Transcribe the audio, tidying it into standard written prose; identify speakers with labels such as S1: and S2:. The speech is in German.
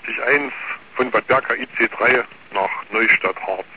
S1: 181 von Bad Berka IC3 nach Neustadt Hart.